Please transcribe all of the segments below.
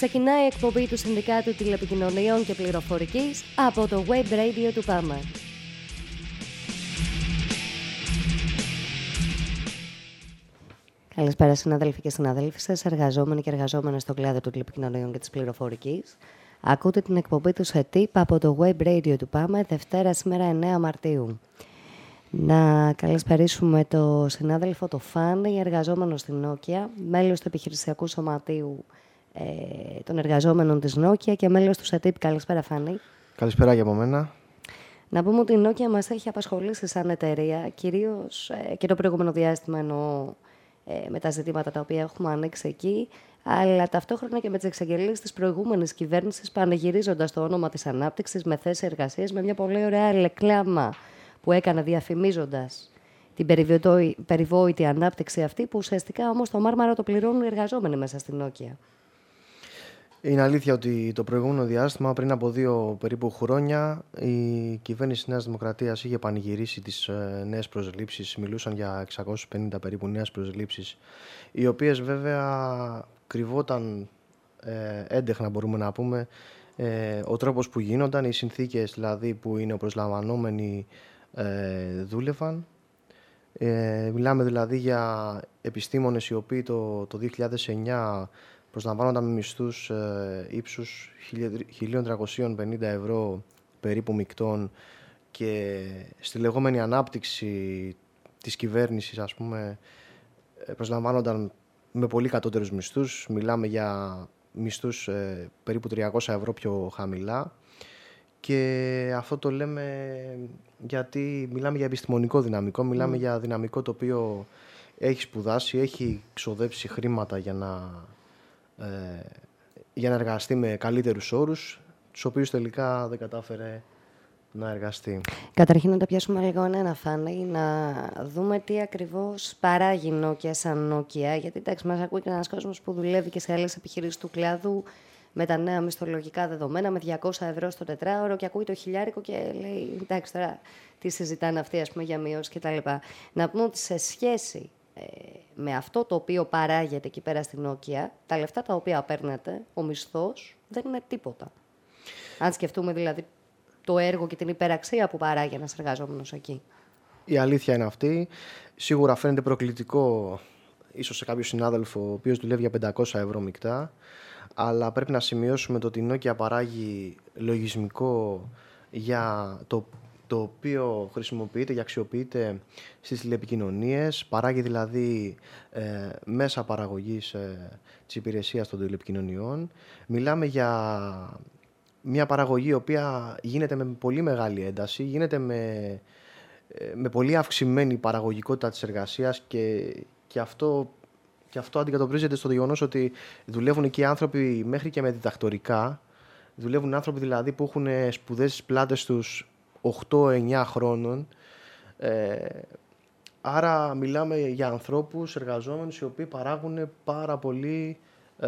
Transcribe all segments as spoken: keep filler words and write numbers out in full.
Ξεκινάει η εκπομπή του Συνδικάτου Τηλεπικοινωνιών και Πληροφορικής από το Web Radio του ΠΑΜΕ. Καλησπέρα συναδέλφοι και συναδέλφοι σας, εργαζόμενοι και εργαζόμενες στον κλάδο των τηλεπικοινωνιών και της πληροφορικής. Ακούτε την εκπομπή του ΣΕΤΙΠ από το Web Radio του ΠΑΜΕ, Δευτέρα σήμερα εννέα Μαρτίου. Να καλησπερίσουμε το συνάδελφο το Φάνη, εργαζόμενο στην Nokia, μέλος του επιχειρησιακού σωματείου ε, των εργαζόμενων της Nokia και μέλος του ΣΕΤΙΠ. Καλησπέρα Φάνη. Καλησπέρα για από μένα. Να πούμε ότι η Nokia μας έχει απασχολήσει σαν εταιρεία, κυρίως ε, και το προηγούμενο διάστημα εννοώ ε, με τα ζητήματα τα οποία έχουμε ανοίξει εκεί, αλλά ταυτόχρονα και με τις εξαγγελίες της προηγούμενης κυβέρνησης πανηγυρίζοντας το όνομα της ανάπτυξης με θέσεις εργασίας, με μια πολύ ωραία ρεκλάμα που έκανε διαφημίζοντας την περιβόητη ανάπτυξη αυτή, που ουσιαστικά όμως το μάρμαρα το πληρώνουν οι εργαζόμενοι μέσα στην Nokia. Είναι αλήθεια ότι το προηγούμενο διάστημα, πριν από δύο περίπου χρόνια, η κυβέρνηση Νέας Δημοκρατίας είχε πανηγυρίσει τις ε, νέες προσλήψεις. Μιλούσαν για εξακόσιες πενήντα περίπου νέες προσλήψεις, οι οποίες βέβαια κρυβόταν ε, έντεχνα, μπορούμε να πούμε, ε, ο τρόπος που γίνονταν, οι συνθήκες δηλαδή που είναι προσλαμβανόμενοι ε, δούλευαν. Ε, μιλάμε δηλαδή για επιστήμονες οι οποίοι το, το δύο χιλιάδες εννιά προσλαμβάνονταν με μισθούς ε, ύψους χίλια τριακόσια πενήντα ευρώ περίπου μεικτών, και στη λεγόμενη ανάπτυξη της κυβέρνησης, ας πούμε, προσλαμβάνονταν με πολύ κατώτερους μισθούς. Μιλάμε για μισθούς ε, περίπου τριακόσια ευρώ πιο χαμηλά. Και αυτό το λέμε γιατί μιλάμε για επιστημονικό δυναμικό, μιλάμε mm. για δυναμικό το οποίο έχει σπουδάσει, έχει ξοδέψει χρήματα για να, ε, για να εργαστεί με καλύτερους όρους, τους οποίους τελικά δεν κατάφερε να εργαστεί. Καταρχήν να τα πιάσουμε λίγο ένα Φάνη, να δούμε τι ακριβώς παράγει η Nokia σαν Nokia, γιατί εντάξει, μας ακούει και ένας κόσμος που δουλεύει και σε άλλες επιχειρήσεις του κλάδου με τα νέα μισθολογικά δεδομένα, με διακόσια ευρώ στο τετράωρο, και ακούει το χιλιάρικο και λέει εντάξει τώρα τι συζητάνε αυτοί, ας πούμε, για μείωση κτλ. Να πούμε ότι σε σχέση ε, με αυτό το οποίο παράγεται εκεί πέρα στην Nokia, τα λεφτά τα οποία παίρνετε, ο μισθός δεν είναι τίποτα. Αν σκεφτούμε δηλαδή το έργο και την υπεραξία που παράγει ένας εργαζόμενος εκεί. Η αλήθεια είναι αυτή. Σίγουρα φαίνεται προκλητικό ίσως σε κάποιο συνάδελφο ο οποίος δουλεύει για πεντακόσια ευρώ μεικτά, αλλά πρέπει να σημειώσουμε το ότι η Nokia παράγει λογισμικό για το, το οποίο χρησιμοποιείται και αξιοποιείται στις τηλεπικοινωνίες. Παράγει δηλαδή ε, μέσα παραγωγής ε, της υπηρεσίας των τηλεπικοινωνιών. Μιλάμε για μια παραγωγή η οποία γίνεται με πολύ μεγάλη ένταση, γίνεται με, με πολύ αυξημένη παραγωγικότητα της εργασίας, και, και αυτό... Και αυτό αντικατοπτρίζεται στο γεγονός ότι δουλεύουν εκεί άνθρωποι μέχρι και με διδακτορικά. Δουλεύουν άνθρωποι δηλαδή που έχουν σπουδές στις πλάτες τους οκτώ εννιά χρόνων. Ε, άρα μιλάμε για ανθρώπους εργαζόμενους οι οποίοι παράγουν πάρα πολύ, ε,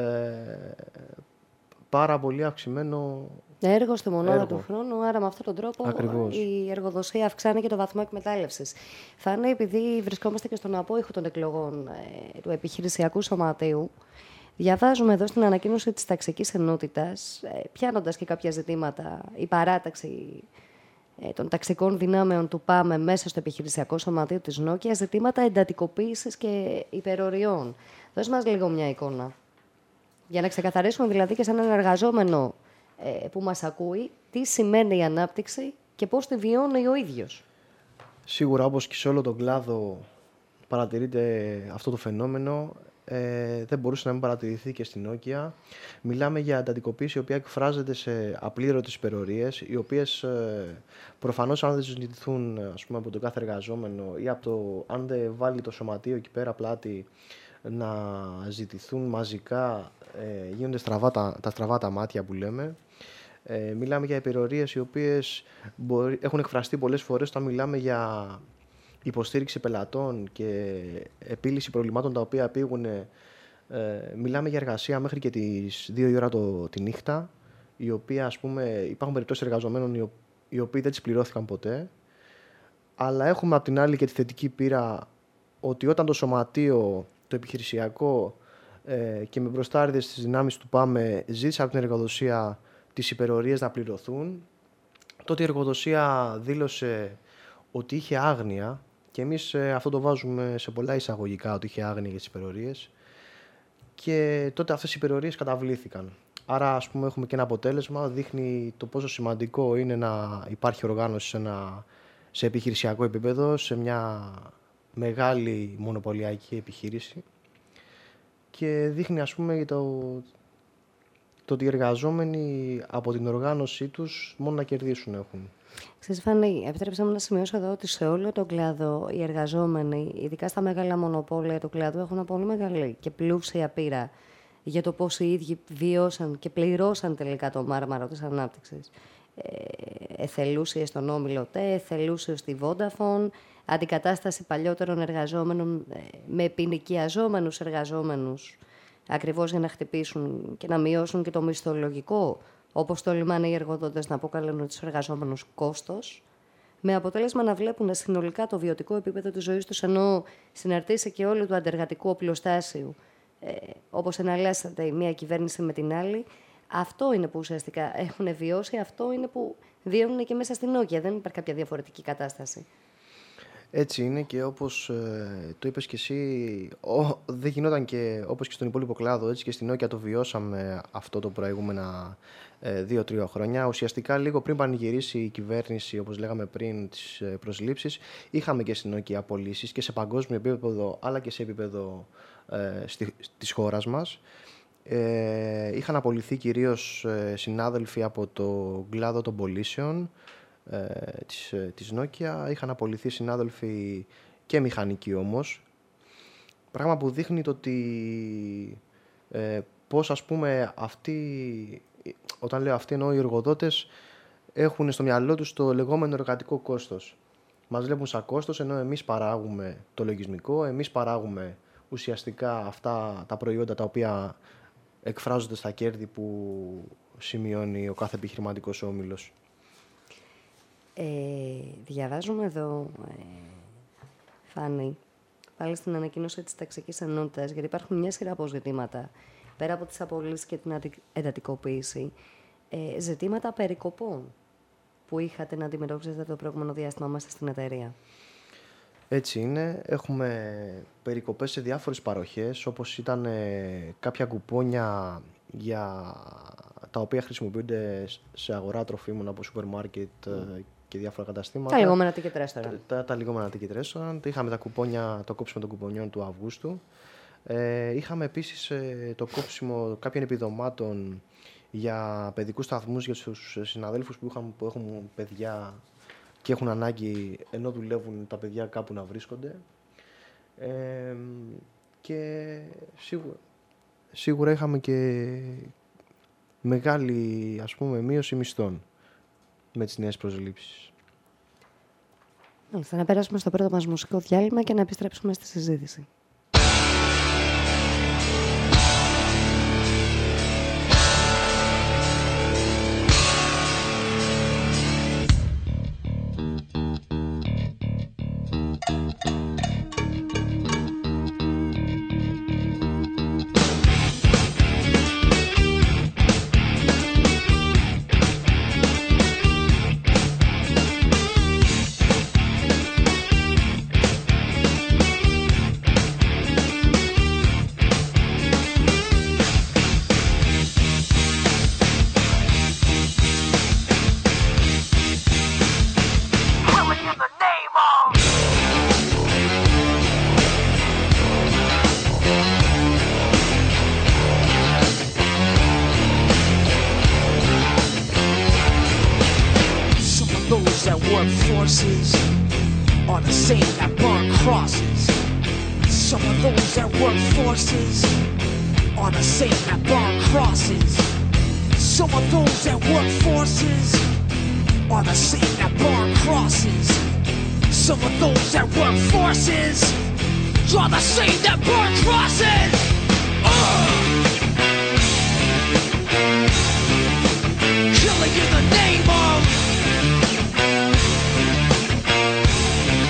πάρα πολύ αυξημένο έργο στη μονάδα έργο. του χρόνου, άρα με αυτόν τον τρόπο Ακριβώς. η εργοδοσία αυξάνει και το βαθμό εκμετάλλευσης. Θα είναι, επειδή βρισκόμαστε και στον απόϊχο των εκλογών ε, του επιχειρησιακού σωματείου, διαβάζουμε εδώ στην ανακοίνωση της ταξικής ενότητας, ε, πιάνοντας και κάποια ζητήματα, η παράταξη ε, των ταξικών δυνάμεων του ΠΑΜΕ μέσα στο επιχειρησιακό σωματείο της Nokia, ζητήματα εντατικοποίησης και υπεροριών. Δώσ' μας λίγο μια εικόνα. Για να ξεκαθαρίσουμε δηλαδή και σαν έναν εργαζόμενο που μας ακούει, τι σημαίνει η ανάπτυξη και πώς τη βιώνει ο ίδιος. Σίγουρα, όπως και σε όλο τον κλάδο παρατηρείται αυτό το φαινόμενο, ε, δεν μπορούσε να μην παρατηρηθεί και στην Nokia. Μιλάμε για εντατικοποίηση η οποία εκφράζεται σε απλήρωτες υπερορίες, οι οποίες ε, προφανώς αν δεν ζητηθούν, ας πούμε, από τον κάθε εργαζόμενο ή από το, αν δεν βάλει το σωματείο εκεί πέρα πλάτη να ζητηθούν μαζικά, ε, γίνονται στραβά τα, τα στραβά τα μάτια που λέμε. Ε, μιλάμε για υπερορίες οι οποίες μπορεί, έχουν εκφραστεί πολλές φορές όταν μιλάμε για υποστήριξη πελατών και επίλυση προβλημάτων τα οποία πήγουν. Ε, μιλάμε για εργασία μέχρι και τις δύο η ώρα το, τη νύχτα, η οποία, ας πούμε, υπάρχουν περιπτώσεις εργαζομένων οι, οι οποίοι δεν τις πληρώθηκαν ποτέ. Αλλά έχουμε απ' την άλλη και τη θετική πείρα ότι όταν το σωματείο, το επιχειρησιακό, ε, και με μπροστάριδες στις δυνάμεις του ΠΑΜΕ ζήτησε από την εργοδοσία τις υπερορίες να πληρωθούν. Τότε η εργοδοσία δήλωσε ότι είχε άγνοια και εμείς ε, αυτό το βάζουμε σε πολλά εισαγωγικά, ότι είχε άγνοια για τις υπερορίες, και τότε αυτές οι υπερορίες καταβλήθηκαν. Άρα, ας πούμε, έχουμε και ένα αποτέλεσμα, δείχνει το πόσο σημαντικό είναι να υπάρχει οργάνωση σε, ένα, σε επιχειρησιακό επίπεδο, σε μια μεγάλη μονοπωλιακή επιχείρηση, και δείχνει, ας πούμε, το, το ότι οι εργαζόμενοι από την οργάνωσή τους μόνο να κερδίσουν έχουν. Ξέρεις, Φανή, επιτρέψτε μου να σημειώσω εδώ ότι σε όλο τον κλάδο οι εργαζόμενοι, ειδικά στα μεγάλα μονοπόλια του κλάδου, έχουν ένα πολύ μεγάλη και πλούσια πείρα για το πώς οι ίδιοι βιώσαν και πληρώσαν τελικά το μάρμαρο της ανάπτυξης. Ε, εθελούσιες στον Όμιλο ΤΕ, εθελούσιες στη Vodafone, αντικατάσταση παλιότερων εργαζόμενων ε, με επινοικιαζόμενους εργαζόμενους, ακριβώς για να χτυπήσουν και να μειώσουν και το μισθολογικό, όπως τολμάνε οι εργοδότες να αποκαλούν τους εργαζόμενους κόστος, με αποτέλεσμα να βλέπουν συνολικά το βιωτικό επίπεδο της ζωής τους, ενώ συναρτήσει και όλου του αντεργατικού οπλοστάσιου, ε, όπως εναλλάσσεται η μία κυβέρνηση με την άλλη. Αυτό είναι που ουσιαστικά έχουν βιώσει, αυτό είναι που βιώνουν και μέσα στην Nokia. Δεν υπάρχει κάποια διαφορετική κατάσταση. Έτσι είναι, και όπως ε, το είπες και εσύ, ο, δεν γινόταν και όπως και στον υπόλοιπο κλάδο, έτσι και στην Nokia το βιώσαμε αυτό το προηγούμενα ε, δύο-τρία χρόνια. Ουσιαστικά λίγο πριν πανηγυρίσει η κυβέρνηση, όπως λέγαμε πριν, τις ε, προσλήψεις, είχαμε και στην Nokia απολύσεις και σε παγκόσμιο επίπεδο αλλά και σε επίπεδο ε, στη, της χώρας μας. Ε, είχαν απολυθεί κυρίως ε, συνάδελφοι από το κλάδο των πωλήσεων ε, της, ε, της Nokia. Είχαν απολυθεί συνάδελφοι και μηχανικοί όμως. Πράγμα που δείχνει το ότι ε, πώς, ας πούμε, αυτοί, όταν λέω αυτοί εννοώ οι εργοδότες, έχουν στο μυαλό τους το λεγόμενο εργατικό κόστος. Μας βλέπουν σαν κόστος, ενώ εμείς παράγουμε το λογισμικό, εμείς παράγουμε ουσιαστικά αυτά τα προϊόντα τα οποία εκφράζονται στα κέρδη που σημειώνει ο κάθε επιχειρηματικός όμιλος. Ε, διαβάζουμε εδώ, ε, Φάνη, πάλι στην ανακοίνωση της ταξικής ενότητας, γιατί υπάρχουν μια σειρά από ζητήματα, πέρα από τις απολύσεις και την εντατικοποίηση, ε, ζητήματα περικοπών που είχατε να αντιμετωπίσετε το προηγούμενο διάστημα μέσα στην εταιρεία. Έτσι είναι. Έχουμε περικοπές σε διάφορες παροχές, όπως ήταν ε, κάποια κουπόνια για τα οποία χρησιμοποιούνται σε αγορά τροφίμων από σούπερ μάρκετ mm. και διάφορα καταστήματα. Τα λεγόμενα ticket restaurant. Τα, τα, τα λεγόμενα ticket restaurant. Είχαμε τα κουπόνια, το κόψιμο των κουπονιών του Αυγούστου. Ε, είχαμε επίσης ε, το κόψιμο κάποιων επιδομάτων για παιδικούς σταθμούς για τους συναδέλφους που, είχαν, που έχουν παιδιά και έχουν ανάγκη, ενώ δουλεύουν, τα παιδιά κάπου να βρίσκονται. Ε, και σίγουρα, σίγουρα είχαμε και μεγάλη, ας πούμε, μείωση μισθών με τις νέες προσλήψεις. Θα να περάσουμε στο πρώτο μας μουσικό διάλειμμα και να επιστρέψουμε στη συζήτηση.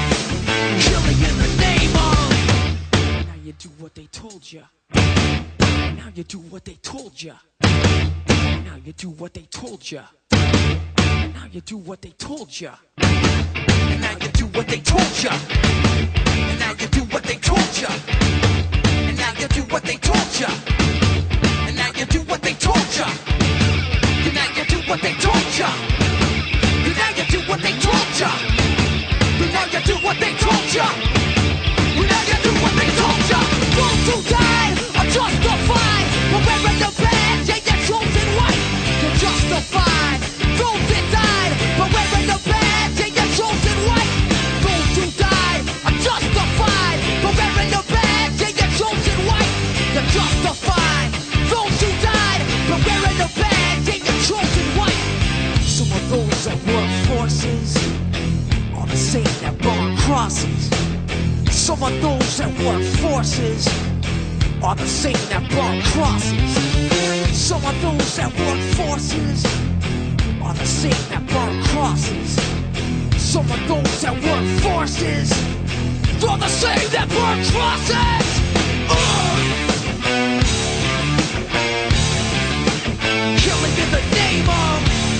What they told you. now you do what they told ya. Now you do what they told ya. Now you do what they told ya. And now you do what they told ya. And now you do what they told ya. And now you do what they told ya. And now you do what they told ya. And now you do what they told ya. And now you do what they told ya. And now you do what they told ya. And now you do what they told ya. Those who died are justified for wearing the badge. Yeah, you're chosen white. You're justified. Those that died for wearing the badge. Yeah, you're chosen white. Those who died are justified for wearing the badge. Yeah, you're chosen white. You're justified. Those who died for wearing the badge. Yeah, you're chosen white. Some of those that work forces are the same that burn crosses. Some of those that work forces are the same that burn crosses. Some of those that work forces are the same that burn crosses. Some of those that work forces are the same that burn crosses. Uh! Killing in the name of.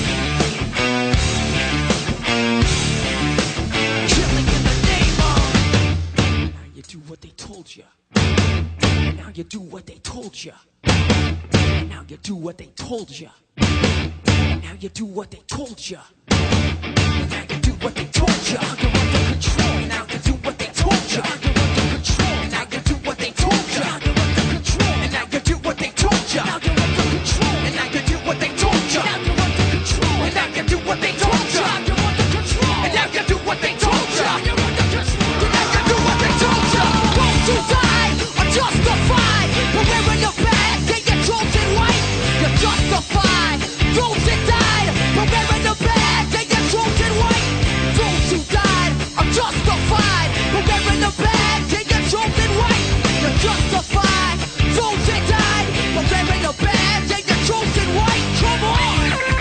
Killing in the name of. Now you do what they told you. Now you do what they told you. Now you do what they told you. Now you do what they told you. Now you do what they told you. You're under control. Now you do what they told you. You're under control. Now you do what they told you. You're under control. And now you do what they told you. Now you're under control. And now you do what they told you. Now you're under control. And now you do what they told you. You're under control. And now you do what they told you. You're under control. And now you do what they told you. Those who died are justified for wearing the badge. Yeah, you're chosen white. You're justified. Those that died for wearing the badge. Yeah, you're chosen white. Those who died are justified for wearing the badge. Yeah, you're chosen white. You're justified. Those that died for wearing the badge. Yeah, you're chosen white. Come on.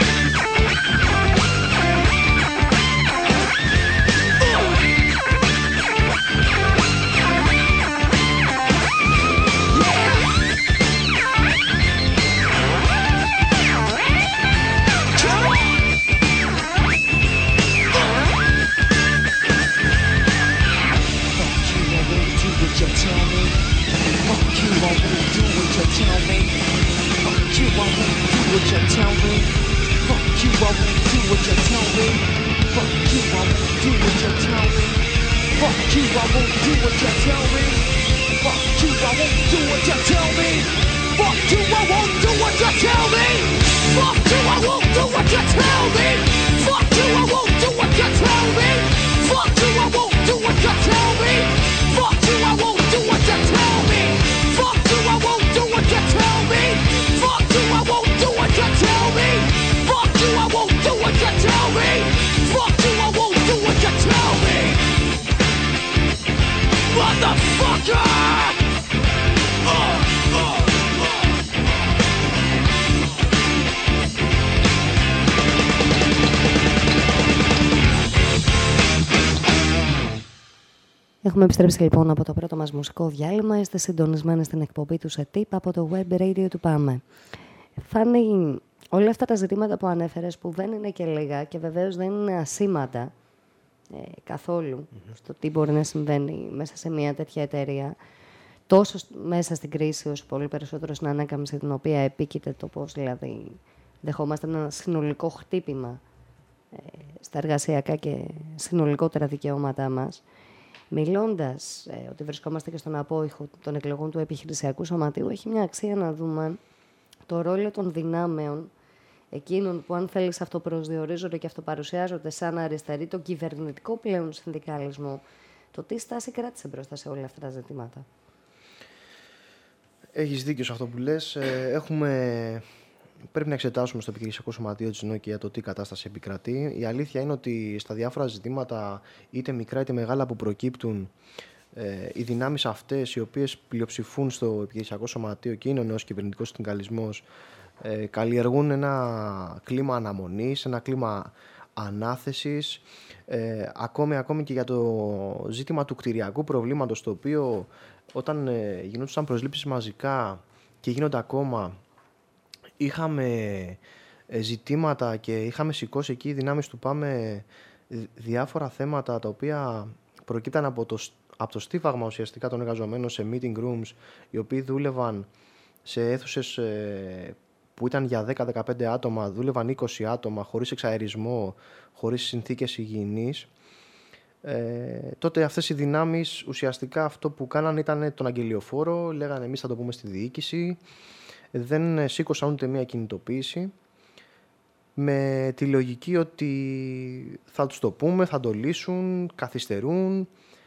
Έχουμε επιστρέψει λοιπόν από το πρώτο μας μουσικό διάλειμμα. Είστε συντονισμένοι στην εκπομπή του ΣΕΤΙΠ από το web radio του ΠΑΜΕ. Φάνη, όλα αυτά τα ζητήματα που ανέφερες, που δεν είναι και λίγα και βεβαίως δεν είναι ασήμαντα ε, καθόλου mm-hmm. στο τι μπορεί να συμβαίνει μέσα σε μια τέτοια εταιρεία, τόσο μέσα στην κρίση όσο πολύ περισσότερο στην ανάκαμψη την οποία επίκειται το πώς δηλαδή δεχόμαστε ένα συνολικό χτύπημα ε, στα εργασιακά και συνολικότερα δικαιώματά μας. Μιλώντας ε, ότι βρισκόμαστε και στον απόϊχο των εκλογών του επιχειρησιακού σωματείου, έχει μια αξία να δούμε το ρόλο των δυνάμεων, εκείνων που αν θέλεις αυτοπροσδιορίζονται και αυτοπαρουσιάζονται σαν αριστεροί, τον κυβερνητικό πλέον συνδικαλισμό, το τι στάση κράτησε μπροστά σε όλα αυτά τα ζητήματα. Έχεις δίκιο σε αυτό που λες. Ε, έχουμε... Πρέπει να εξετάσουμε στο επιχειρησιακό σωματείο της Nokia το τι κατάσταση επικρατεί. Η αλήθεια είναι ότι στα διάφορα ζητήματα, είτε μικρά είτε μεγάλα που προκύπτουν, ε, οι δυνάμεις αυτές οι οποίες πλειοψηφούν στο επιχειρησιακό σωματείο και είναι ο νέος κυβερνητικός συνδικαλισμός, ε, καλλιεργούν ένα κλίμα αναμονής, ένα κλίμα ανάθεσης, ε, ακόμη, ακόμη και για το ζήτημα του κτηριακού προβλήματος, το οποίο όταν ε, γινόντουσαν προσλήψεις μαζικά και γίνονται ακόμα, είχαμε ζητήματα και είχαμε σηκώσει εκεί οι δυνάμεις του ΠΑΜΕ διάφορα θέματα τα οποία προκύπταν από το, από το στίβαγμα ουσιαστικά των εργαζομένων σε meeting rooms, οι οποίοι δούλευαν σε αίθουσες που ήταν για δέκα με δεκαπέντε άτομα, δούλευαν είκοσι άτομα, χωρίς εξαερισμό, χωρίς συνθήκες υγιεινής. Ε, τότε αυτές οι δυνάμεις ουσιαστικά αυτό που κάνανε ήταν τον αγγελιοφόρο, λέγανε εμείς θα το πούμε στη διοίκηση, δεν σήκωσαν ούτε μία κινητοποίηση, με τη λογική ότι θα τους το πούμε, θα το λύσουν, καθυστερούν,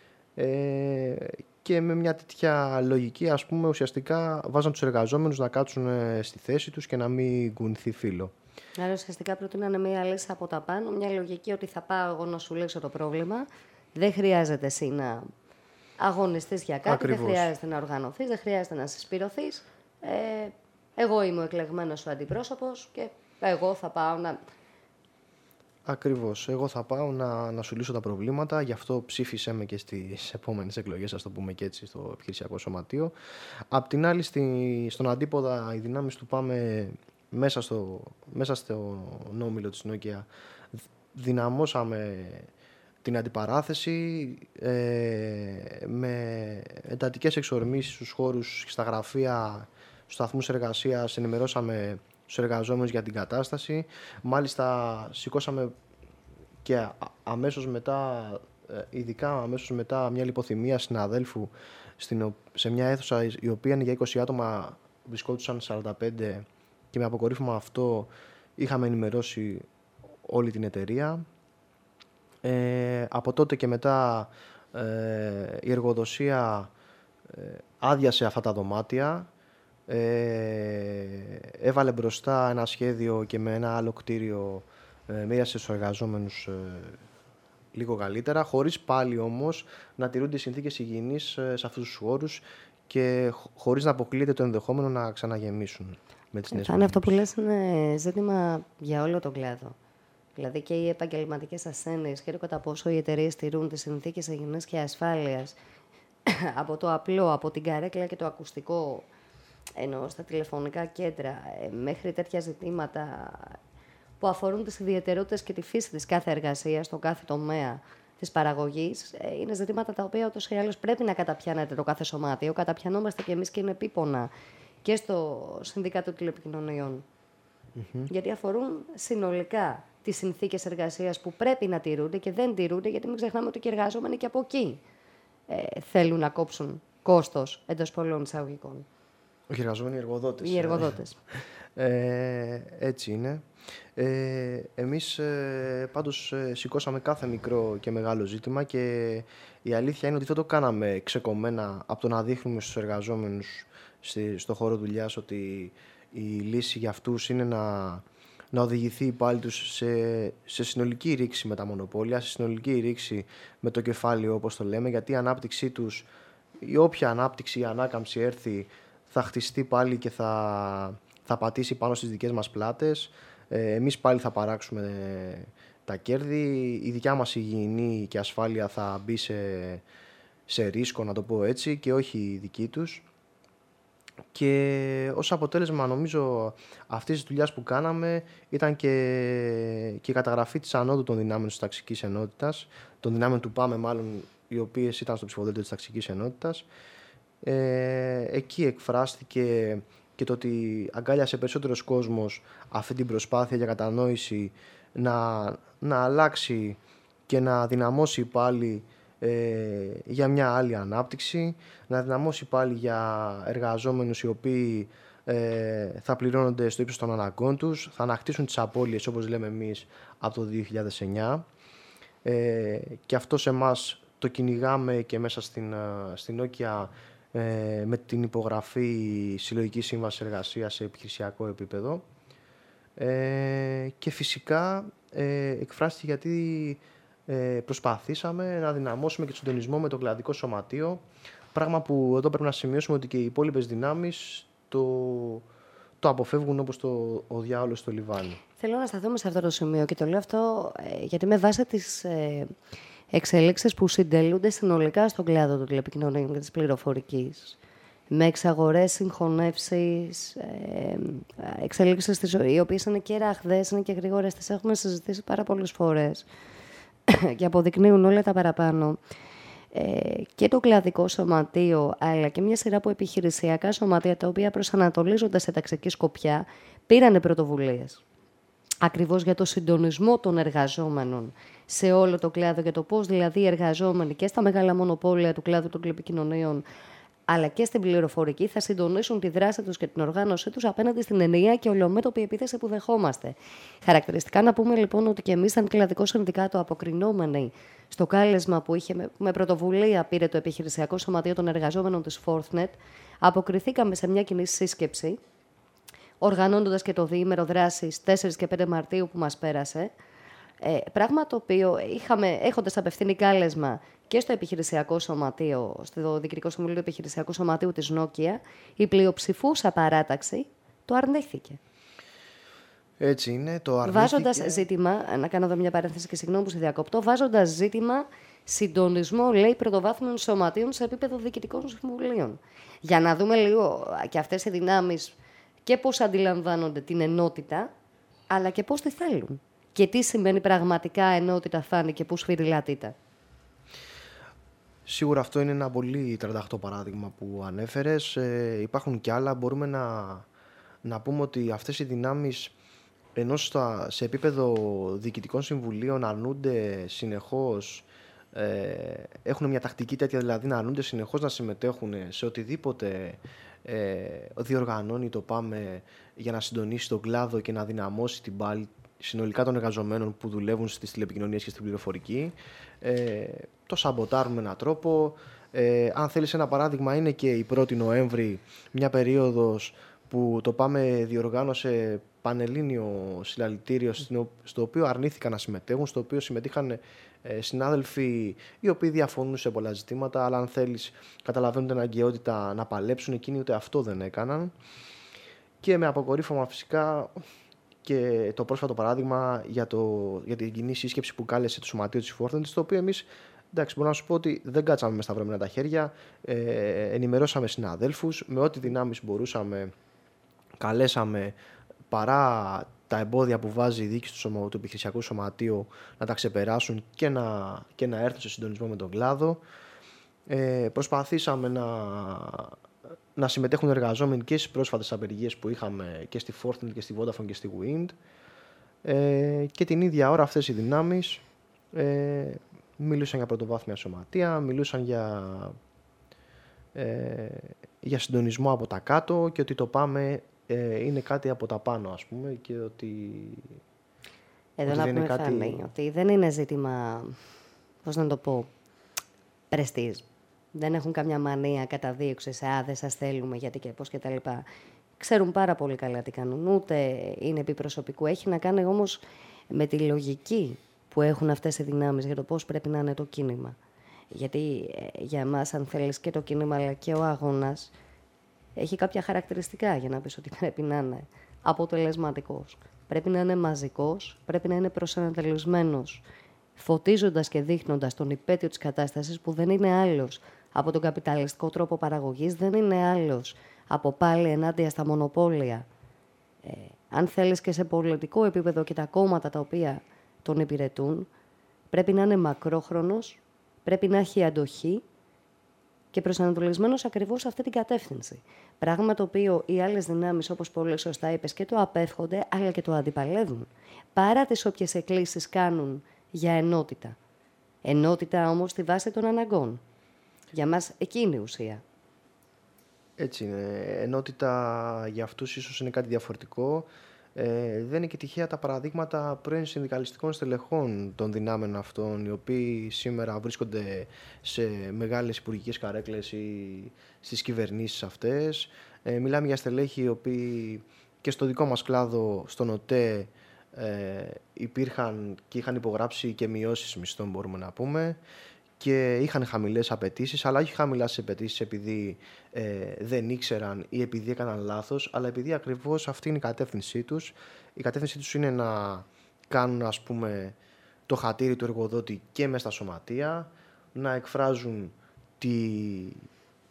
ε, και με μια τέτοια λογική, ας πούμε, ουσιαστικά βάζαν τους εργαζόμενους να κάτσουν στη θέση τους και να μην κουνηθεί φύλλο. Άρα ουσιαστικά προτείνανε μια λύση από τα πάνω, μια λογική ότι θα πάω εγώ να σου λύσω το πρόβλημα, δεν χρειάζεται εσύ να αγωνιστείς για κάτι, Ακριβώς. δεν χρειάζεται να οργανωθείς, δεν χρειάζεται να συσπηρωθείς, ε, εγώ είμαι ο εκλεγμένος σου αντιπρόσωπος και εγώ θα πάω να... Ακριβώς. Εγώ θα πάω να, να σου λύσω τα προβλήματα, γι' αυτό ψήφισέ με και στις επόμενες εκλογές, ας το πούμε και έτσι, στο επιχειρησιακό σωματείο. Απ' την άλλη, στη, στον αντίποδα, οι δυνάμεις του ΠΑΜΕ μέσα στο, μέσα στο όμιλο της Νόκια δυναμώσαμε την αντιπαράθεση ε, με εντατικές εξορμήσεις στους χώρους, στα γραφεία, στους σταθμούς εργασίας, ενημερώσαμε τους εργαζόμενους για την κατάσταση. Μάλιστα σηκώσαμε και αμέσως μετά, ειδικά αμέσως μετά, μια λιποθυμία συναδέλφου στην, σε μια αίθουσα η οποία είναι για είκοσι άτομα, βρισκόντουσαν σαράντα πέντε και με αποκορύφωμα αυτό είχαμε ενημερώσει όλη την εταιρεία. Ε, από τότε και μετά ε, η εργοδοσία ε, άδειασε αυτά τα δωμάτια. Ε, έβαλε μπροστά ένα σχέδιο και με ένα άλλο κτίριο ε, μοίρασε στους εργαζόμενους ε, λίγο καλύτερα, χωρίς πάλι όμως να τηρούνται οι συνθήκες υγιεινής ε, σε αυτούς τους χώρους και χωρίς να αποκλείεται το ενδεχόμενο να ξαναγεμίσουν με τις νέες. Αν αυτό που λες είναι ζήτημα για όλο τον κλάδο. Δηλαδή και οι επαγγελματικές ασθένειες και το κατά πόσο οι εταιρείες τηρούν τις συνθήκες υγιεινής και ασφάλειας από το απλό, από την καρέκλα και το ακουστικό, ενώ στα τηλεφωνικά κέντρα, μέχρι τέτοια ζητήματα που αφορούν τις ιδιαιτερότητες και τη φύση της κάθε εργασίας, στο κάθε τομέα της παραγωγής, είναι ζητήματα τα οποία ούτως ή άλλως πρέπει να καταπιάνεται το κάθε σωμάτιο. Καταπιανόμαστε κι εμείς και είναι επίπονα και στο Συνδικάτο Τηλεπικοινωνιών. Mm-hmm. Γιατί αφορούν συνολικά τις συνθήκες εργασίας που πρέπει να τηρούνται και δεν τηρούνται, γιατί μην ξεχνάμε ότι και οι εργαζόμενοι και από εκεί ε, θέλουν να κόψουν κόστος εντός πολλών εισαγωγικών. Όχι, οι εργαζόμενοι, οι εργοδότες. Οι εργοδότες. Ε, έτσι είναι. Ε, εμείς ε, πάντως ε, σηκώσαμε κάθε μικρό και μεγάλο ζήτημα και η αλήθεια είναι ότι δεν το κάναμε ξεκομμένα από το να δείχνουμε στους εργαζόμενους στη, στο χώρο δουλειάς ότι η λύση για αυτούς είναι να, να οδηγηθεί η πάλι τους σε, σε συνολική ρήξη με τα μονοπόλια, σε συνολική ρήξη με το κεφάλαιο, όπως το λέμε, γιατί η ανάπτυξή τους, η όποια ανάπτυξη ή ανάκαμψη έρθει, θα χτιστεί πάλι και θα, θα πατήσει πάνω στις δικές μας πλάτες. Ε, εμείς πάλι θα παράξουμε τα κέρδη. Η δικιά μας υγιεινή και ασφάλεια θα μπει σε, σε ρίσκο, να το πω έτσι, και όχι η δική τους. Και ως αποτέλεσμα, νομίζω, αυτής της δουλειάς που κάναμε ήταν και, και η καταγραφή της ανόδου των δυνάμεων της ταξικής ενότητας, των δυνάμεων του ΠΑΜΕ μάλλον, οι οποίες ήταν στο ψηφοδέλτιο της ταξικής ενότητας. Ε, εκεί εκφράστηκε και το ότι αγκάλιασε περισσότερος κόσμος αυτή την προσπάθεια για κατανόηση να, να αλλάξει και να δυναμώσει πάλι ε, για μια άλλη ανάπτυξη, να δυναμώσει πάλι για εργαζόμενους οι οποίοι ε, θα πληρώνονται στο ύψος των αναγκών τους, θα ανακτήσουν τις απώλειες, όπως λέμε εμείς, από το δύο χιλιάδες εννιά. Ε, και αυτό σε εμάς το κυνηγάμε και μέσα στην, στην Νόκια ε, με την υπογραφή συλλογικής σύμβασης εργασίας σε επιχειρησιακό επίπεδο. Ε, και φυσικά ε, εκφράστηκε γιατί ε, προσπαθήσαμε να δυναμώσουμε και το συντονισμό με το κλαδικό σωματείο, πράγμα που εδώ πρέπει να σημειώσουμε ότι και οι υπόλοιπες δυνάμεις το, το αποφεύγουν όπως το, ο διάολος στο λιβάνι. Θέλω να σταθούμε σε αυτό το σημείο και το λέω αυτό ε, γιατί με βάση τις ε, εξελίξεις που συντελούνται συνολικά στον κλάδο των τηλεπικοινωνίων και της πληροφορικής, με εξαγορές, συγχωνεύσεις, ε, εξελίξεις στη ζωή, οι οποίες είναι και ραχδές, είναι και γρήγορες, τις έχουμε συζητήσει πάρα πολλές φορές και αποδεικνύουν όλα τα παραπάνω. Ε, και το κλαδικό σωματείο, αλλά και μια σειρά από επιχειρησιακά σωματεία, τα οποία προσανατολίζονται σε ταξική σκοπιά, πήρανε πρωτοβουλίες. Ακριβώς για το συντονισμό των εργαζόμενων σε όλο το κλάδο, για το πώς δηλαδή οι εργαζόμενοι και στα μεγάλα μονοπόλια του κλάδου των τηλεπικοινωνίων, αλλά και στην πληροφορική, θα συντονίσουν τη δράση τους και την οργάνωσή τους απέναντι στην ενιαία και ολομέτωπη επίθεση που δεχόμαστε. Χαρακτηριστικά να πούμε λοιπόν ότι και εμείς, σαν κλαδικό συνδικάτο, αποκρινόμενοι στο κάλεσμα που είχε με, με πρωτοβουλία πήρε το επιχειρησιακό σωματείο των εργαζόμενων της Forthnet, αποκριθήκαμε σε μια κοινή σύσκεψη, οργανώνοντας και το διήμερο δράσης τέσσερις και πέντε Μαρτίου που μας πέρασε. Ε, πράγμα το οποίο είχαμε, έχοντας απευθύνει κάλεσμα και στο επιχειρησιακό σωματείο, στο Διοικητικό Συμβούλιο του Επιχειρησιακού Σωματείου της Νόκια, η πλειοψηφούσα παράταξη το αρνήθηκε. Έτσι είναι, το αρνήθηκε. Βάζοντας ζήτημα, να κάνω εδώ μια παρένθεση και συγγνώμη που σε διακόπτω, βάζοντας ζήτημα συντονισμό, λέει, πρωτοβάθμιων σωματείων σε επίπεδο διοικητικών συμβουλίων. Για να δούμε λίγο και αυτές οι δυνάμεις και πώς αντιλαμβάνονται την ενότητα, αλλά και πώς τη θέλουν. Και τι σημαίνει πραγματικά ενότητα φάνη και πού σφυριλατείται. Σίγουρα αυτό είναι ένα πολύ τρανταχτό παράδειγμα που ανέφερες. Ε, υπάρχουν και άλλα. Μπορούμε να, να πούμε ότι αυτές οι δυνάμεις, ενώ στα, σε επίπεδο διοικητικών συμβουλίων αρνούνται συνεχώς, ε, έχουν μια τακτική τέτοια, δηλαδή να αρνούνται συνεχώς να συμμετέχουν σε οτιδήποτε ε, διοργανώνει το ΠΑΜΕ για να συντονίσει τον κλάδο και να δυναμώσει την πάλη συνολικά των εργαζομένων που δουλεύουν στις τηλεπικοινωνίες και στην πληροφορική. Ε, το σαμποτάρουν με έναν τρόπο. Ε, αν θέλεις ένα παράδειγμα, είναι και η πρώτη Νοέμβρη, μια περίοδος που το ΠΑΜΕ διοργάνωσε πανελλήνιο συλλαλητήριο, στο οποίο αρνήθηκαν να συμμετέχουν, στο οποίο συμμετείχαν ε, συνάδελφοι οι οποίοι διαφωνούν σε πολλά ζητήματα, αλλά αν θέλεις καταλαβαίνουν την αναγκαιότητα να παλέψουν, εκείνοι ούτε αυτό δεν έκαναν. Και με αποκορύφωμα φυσικά και το πρόσφατο παράδειγμα για, το, για την κοινή σύσκεψη που κάλεσε το Σωματείο της Forthnet, στο οποίο εμείς, εντάξει, μπορώ να σου πω ότι δεν κάτσαμε με σταυρωμένα τα χέρια, ε, ενημερώσαμε συναδέλφους, με ό,τι δυνάμεις μπορούσαμε, καλέσαμε παρά τα εμπόδια που βάζει η διοίκηση του, σωμα, του επιχειρησιακού σωματείου να τα ξεπεράσουν και να, και να έρθουν σε συντονισμό με τον κλάδο. Ε, προσπαθήσαμε να, να συμμετέχουν εργαζόμενοι και στις πρόσφατες απεργίες που είχαμε και στη Forthnet και στη Vodafone και στη Wind. Ε, και την ίδια ώρα αυτές οι δυνάμεις ε, μιλούσαν για πρωτοβάθμια σωματεία, μιλούσαν για, ε, για συντονισμό από τα κάτω και ότι το ΠΑΜΕ ε, είναι κάτι από τα πάνω, ας πούμε, και ότι... Εδώ ότι να πούμε κάτι... Φάνη, ότι δεν είναι ζήτημα, πώς να το πω, πρεστίζ. Δεν έχουν καμιά μανία καταδίωξης, α, δεν σας θέλουμε, γιατί και πώς και τα λοιπά. Ξέρουν πάρα πολύ καλά τι κάνουν, ούτε είναι επί προσωπικού. Έχει να κάνει όμως με τη λογική που έχουν αυτές οι δυνάμεις για το πώς πρέπει να είναι το κίνημα. Γιατί για εμάς, αν θέλεις, και το κίνημα αλλά και ο αγώνας έχει κάποια χαρακτηριστικά για να πεις ότι πρέπει να είναι αποτελεσματικός. Πρέπει να είναι μαζικός, πρέπει να είναι προσανατολισμένος, φωτίζοντας και δείχνοντας τον υπέτειο της κατάστασης, που δεν είναι άλλος από τον καπιταλιστικό τρόπο παραγωγής, δεν είναι άλλος από πάλι ενάντια στα μονοπόλια. Ε, αν θέλεις, και σε πολιτικό επίπεδο και τα κόμματα τα οποία τον υπηρετούν, πρέπει να είναι μακρόχρονος, πρέπει να έχει αντοχή και προσανατολισμένος ακριβώς σε αυτή την κατεύθυνση. Πράγμα το οποίο οι άλλες δυνάμεις, όπως πολύ σωστά είπες, και το απέφχονται, αλλά και το αντιπαλεύουν. Παρά τις όποιες εκκλήσεις κάνουν για ενότητα. Ενότητα όμως στη βάση των αναγκών. Για μας εκεί είναι η ουσία. Έτσι είναι. Ενότητα για αυτούς ίσως είναι κάτι διαφορετικό. Ε, δεν είναι και τυχαία τα παραδείγματα πρώην συνδικαλιστικών στελεχών των δυνάμεων αυτών, οι οποίοι σήμερα βρίσκονται σε μεγάλες υπουργικές καρέκλες ή στις κυβερνήσεις αυτές. Ε, μιλάμε για στελέχοι οι οποίοι και στο δικό μας κλάδο, στον ΟΤΕ, ε, υπήρχαν και είχαν υπογράψει και μειώσεις μισθών, μπορούμε να πούμε, και είχαν χαμηλές απαιτήσεις, αλλά όχι χαμηλές απαιτήσεις επειδή ε, δεν ήξεραν ή επειδή έκαναν λάθος, αλλά επειδή ακριβώς αυτή είναι η κατεύθυνσή τους. Η κατεύθυνσή τους είναι να κάνουν, ας πούμε, το χατήρι του εργοδότη και μες στα σωματεία, να εκφράζουν τη,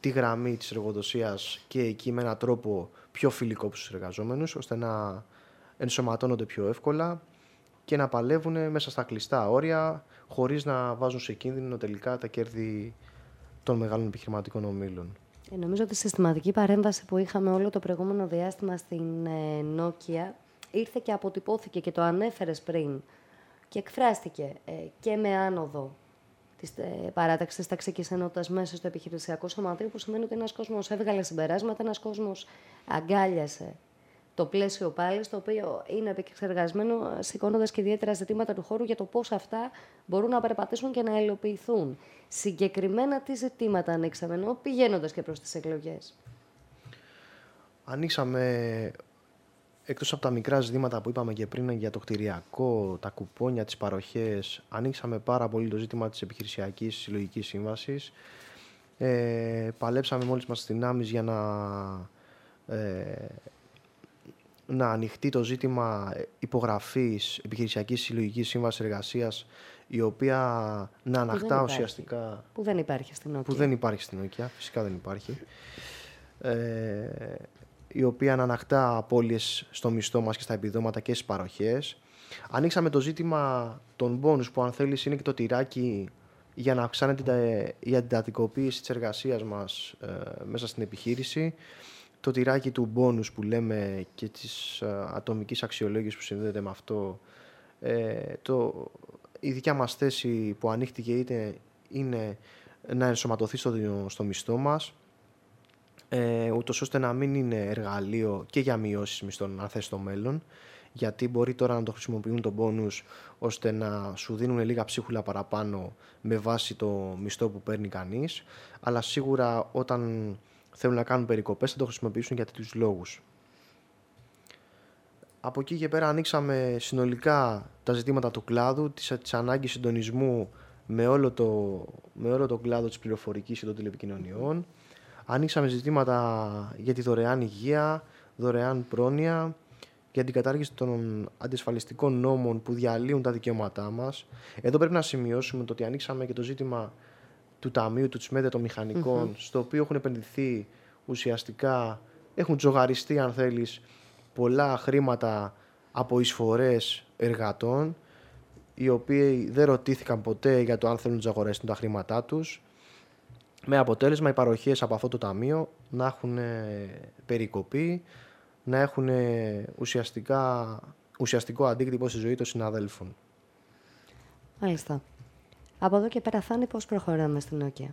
τη γραμμή της εργοδοσίας και εκεί με έναν τρόπο πιο φιλικό προς τους εργαζόμενους, ώστε να ενσωματώνονται πιο εύκολα και να παλεύουν μέσα στα κλειστά όρια, χωρίς να βάζουν σε κίνδυνο τελικά τα κέρδη των μεγάλων επιχειρηματικών ομίλων. Ε, νομίζω ότι η συστηματική παρέμβαση που είχαμε όλο το προηγούμενο διάστημα στην ε, Nokia ήρθε και αποτυπώθηκε και το ανέφερες πριν και εκφράστηκε ε, και με άνοδο της ε, παράταξης της ταξικής ενότητας μέσα στο επιχειρησιακό σωματείο, που σημαίνει ότι ένας κόσμος έβγαλε συμπεράσματα, ένας κόσμος αγκάλιασε το πλαίσιο πάλι, στο οποίο είναι επεξεργασμένο, σηκώνοντας και ιδιαίτερα ζητήματα του χώρου για το πώς αυτά μπορούν να περπατήσουν και να υλοποιηθούν. Συγκεκριμένα τι ζητήματα ανοίξαμε, ενώ πηγαίνοντας και προς τις εκλογές? Ανοίξαμε, εκτός από τα μικρά ζητήματα που είπαμε και πριν για το κτηριακό, τα κουπόνια, τις παροχές, ανοίξαμε πάρα πολύ το ζήτημα της επιχειρησιακής συλλογικής σύμβασης. Ε, παλέψαμε μόλις μας δυνάμεις για να... Ε, να ανοιχτεί το ζήτημα υπογραφής επιχειρησιακής συλλογικής σύμβασης εργασίας, η οποία να ανακτά ουσιαστικά... Που δεν υπάρχει στην Nokia. Που δεν υπάρχει στην Nokia, φυσικά δεν υπάρχει. Ε, η οποία να ανακτά απώλειες στο μισθό μας και στα επιδόματα και στις παροχές. Ανοίξαμε το ζήτημα των μπόνους, που αν θέλεις είναι και το τυράκι για να αυξάνεται η αντιτατικοποίηση της εργασίας μας ε, μέσα στην επιχείρηση. Το τυράκι του μπόνους που λέμε και της α, ατομικής αξιολόγησης που συνδέεται με αυτό. Ε, το, η δικιά μας θέση που ανοίχτηκε είτε είναι να ενσωματωθεί στο, στο μισθό μας, ε, ούτως ώστε να μην είναι εργαλείο και για μειώσεις μισθών αν θες στο μέλλον, γιατί μπορεί τώρα να το χρησιμοποιούν το μπόνους ώστε να σου δίνουν λίγα ψίχουλα παραπάνω με βάση το μισθό που παίρνει κανείς, αλλά σίγουρα όταν θέλουν να κάνουν περικοπές θα το χρησιμοποιήσουν για τέτοιους λόγους. Από εκεί και πέρα ανοίξαμε συνολικά τα ζητήματα του κλάδου, της, της ανάγκης συντονισμού με όλο, το, με όλο το κλάδο της πληροφορικής και των τηλεπικοινωνιών. Ανοίξαμε ζητήματα για τη δωρεάν υγεία, δωρεάν πρόνοια, για την κατάργηση των αντισφαλιστικών νόμων που διαλύουν τα δικαιώματά μας. Εδώ πρέπει να σημειώσουμε το ότι ανοίξαμε και το ζήτημα του Ταμείου του Τσμέδε των Μηχανικών, mm-hmm. στο οποίο έχουν επενδυθεί ουσιαστικά, έχουν τζογαριστεί αν θέλεις πολλά χρήματα από εισφορές εργατών, οι οποίοι δεν ρωτήθηκαν ποτέ για το αν θέλουν να τζογαριστούν τα χρήματά τους, με αποτέλεσμα οι παροχές από αυτό το ταμείο να έχουν περικοπεί, να έχουν ουσιαστικά, ουσιαστικό αντίκτυπο στη ζωή των συναδέλφων. Μάλιστα. Από εδώ και πέρα, Θάνη, πώς προχωράμε στην Nokia?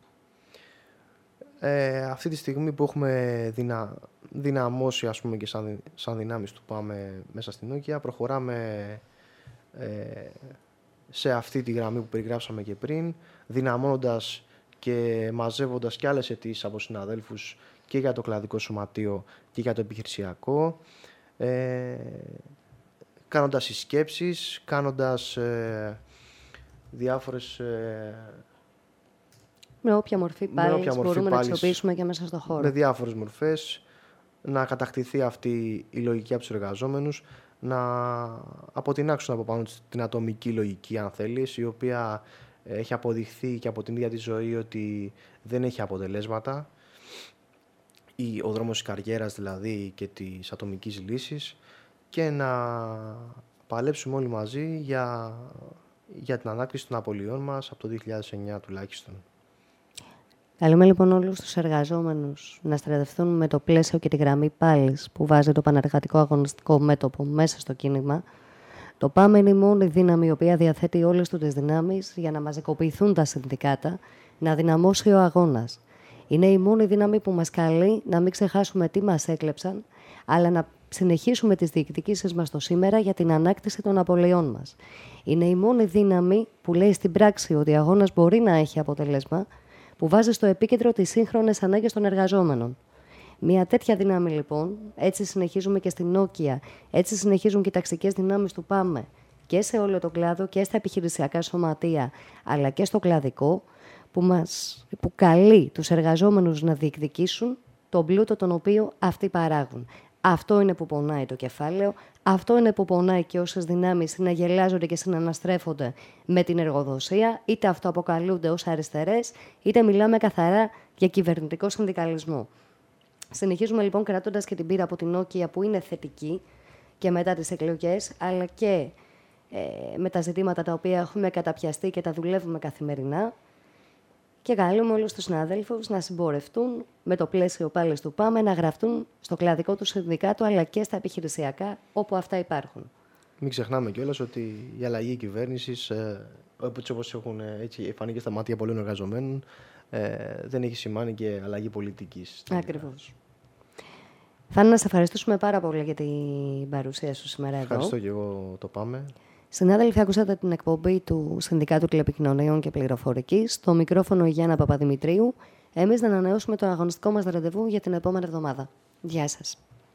Ε, αυτή τη στιγμή που έχουμε δυνα... δυναμώσει, ας πούμε, και σαν, σαν δυνάμεις του πάμε μέσα στην Nokia, προχωράμε ε, σε αυτή τη γραμμή που περιγράψαμε και πριν, δυναμώνοντας και μαζεύοντας και άλλες αιτήσεις από συναδέλφους και για το κλαδικό σωματείο και για το επιχειρησιακό, ε, κάνοντας συσκέψεις, κάνοντας ε, διάφορες... Ε, με όποια μορφή πάλι μπορούμε πάλις, να αξιοποιήσουμε και μέσα στο χώρο. Με διάφορες μορφές, να κατακτηθεί αυτή η λογική από τους εργαζόμενους, να αποτινάξουν από πάνω την ατομική λογική, αν θέλεις, η οποία έχει αποδειχθεί και από την ίδια τη ζωή ότι δεν έχει αποτελέσματα, ή ο δρόμος της καριέρας δηλαδή και της ατομικής λύσης, και να παλέψουμε όλοι μαζί για, για την ανάκτηση των απολειών μας από το δύο χιλιάδες εννιά τουλάχιστον. Καλούμε λοιπόν όλους τους εργαζόμενους να στρατευτούν με το πλαίσιο και τη γραμμή πάλης που βάζει το πανεργατικό αγωνιστικό μέτωπο μέσα στο κίνημα. Το ΠΑΜ είναι η μόνη δύναμη η οποία διαθέτει όλες του τις δυνάμεις για να μαζικοποιηθούν τα συνδικάτα, να δυναμώσει ο αγώνας. Είναι η μόνη δύναμη που μας καλεί να μην ξεχάσουμε τι μας έκλεψαν, αλλά να συνεχίσουμε τις διεκδικήσεις μας το σήμερα για την ανάκτηση των απολειών μας. Είναι η μόνη δύναμη που λέει στην πράξη ότι ο αγώνας μπορεί να έχει αποτελέσμα, που βάζει στο επίκεντρο τις σύγχρονες ανάγκες των εργαζόμενων. Μια τέτοια δύναμη, λοιπόν, έτσι συνεχίζουμε και στην Nokia, έτσι συνεχίζουν και οι ταξικές δυνάμεις του ΠΑΜΕ και σε όλο το κλάδο και στα επιχειρησιακά σωματεία, αλλά και στο κλαδικό, που, μας, που καλεί τους εργαζόμενους να διεκδικήσουν τον πλούτο τον οποίο αυτοί παράγουν. Αυτό είναι που πονάει το κεφάλαιο, αυτό είναι που πονάει και όσες δυνάμεις συναγελάζονται και συναναστρέφονται με την εργοδοσία, είτε αυτοαποκαλούνται ως αριστερές, είτε μιλάμε καθαρά για κυβερνητικό συνδικαλισμό. Συνεχίζουμε λοιπόν κρατώντας και την πείρα από την Νόκια που είναι θετική και μετά τις εκλογές, αλλά και ε, με τα ζητήματα τα οποία έχουμε καταπιαστεί και τα δουλεύουμε καθημερινά. Και καλούμε όλους τους συναδέλφους να συμπορευτούν με το πλαίσιο πάλι του ΠΑΜΕ, να γραφτούν στο κλαδικό του συνδικάτο αλλά και στα επιχειρησιακά όπου αυτά υπάρχουν. Μην ξεχνάμε κιόλας ότι η αλλαγή κυβέρνησης, ε, όπως έχουν έτσι φανεί και στα μάτια πολλών εργαζομένων, ε, δεν έχει σημάνει και αλλαγή πολιτικής. Ακριβώς. Φάνη, να σε ευχαριστήσουμε πάρα πολύ για την παρουσία σου σήμερα εδώ. Ευχαριστώ και εγώ το ΠΑΜΕ. Συνάδελφοι, ακούσατε την εκπομπή του Συνδικάτου Τηλεπικοινωνιών και Πληροφορικής. Στο μικρόφωνο η Γιάννα Παπαδημητρίου. Εμείς να ανανεώσουμε το αγωνιστικό μας ραντεβού για την επόμενη εβδομάδα. Γεια σας.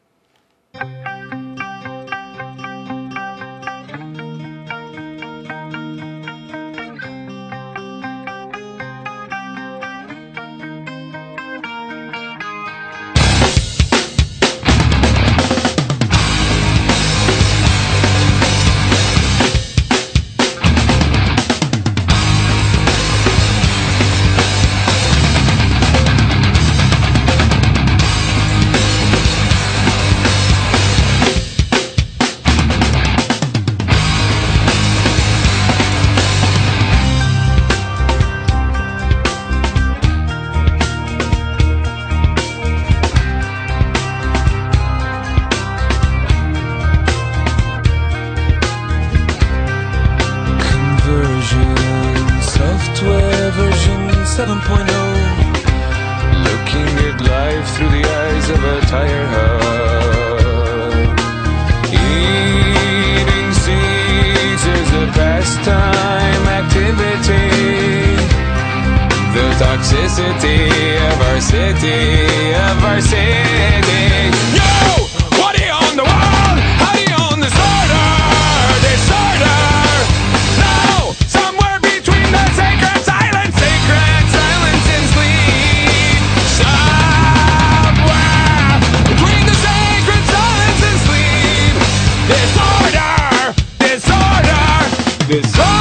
seven point oh, looking at life through the eyes of a tire hub. Eating seeds is a pastime activity. The toxicity of our city, of our city. Yo! What are you on the world? How do you own disorder? Disorder! Now! Somewhere between the sacred silence, sacred silence and sleep. Somewhere between the sacred silence and sleep. Disorder! Disorder! Disorder!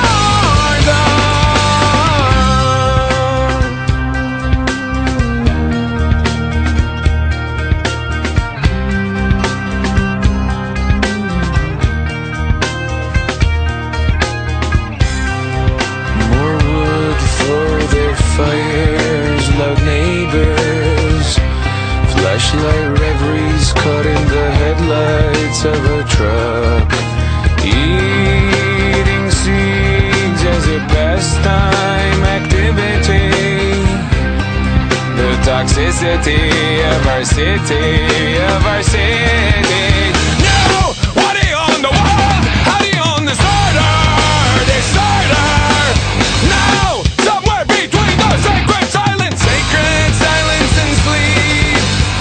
Flashlight reveries caught in the headlights of a truck. Eating seeds as a pastime activity. The toxicity of our city, of our city. No! What do you own the world? How do you own disorder? Disorder! Now! Somewhere between the sacred silence, sacred silence and sleep.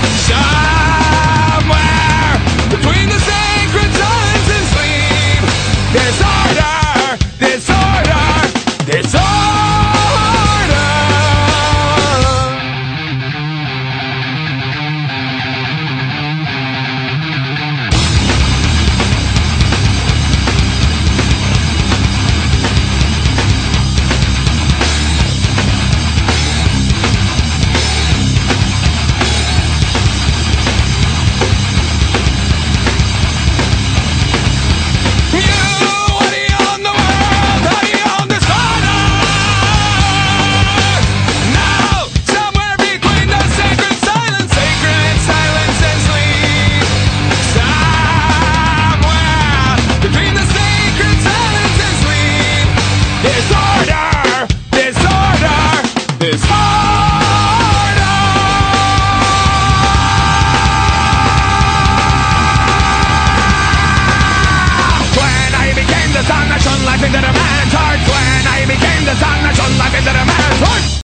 Somewhere between the sacred silence and sleep. Disorder, disorder, disorder. Into the man's heart when I became the sun that shone life into the man.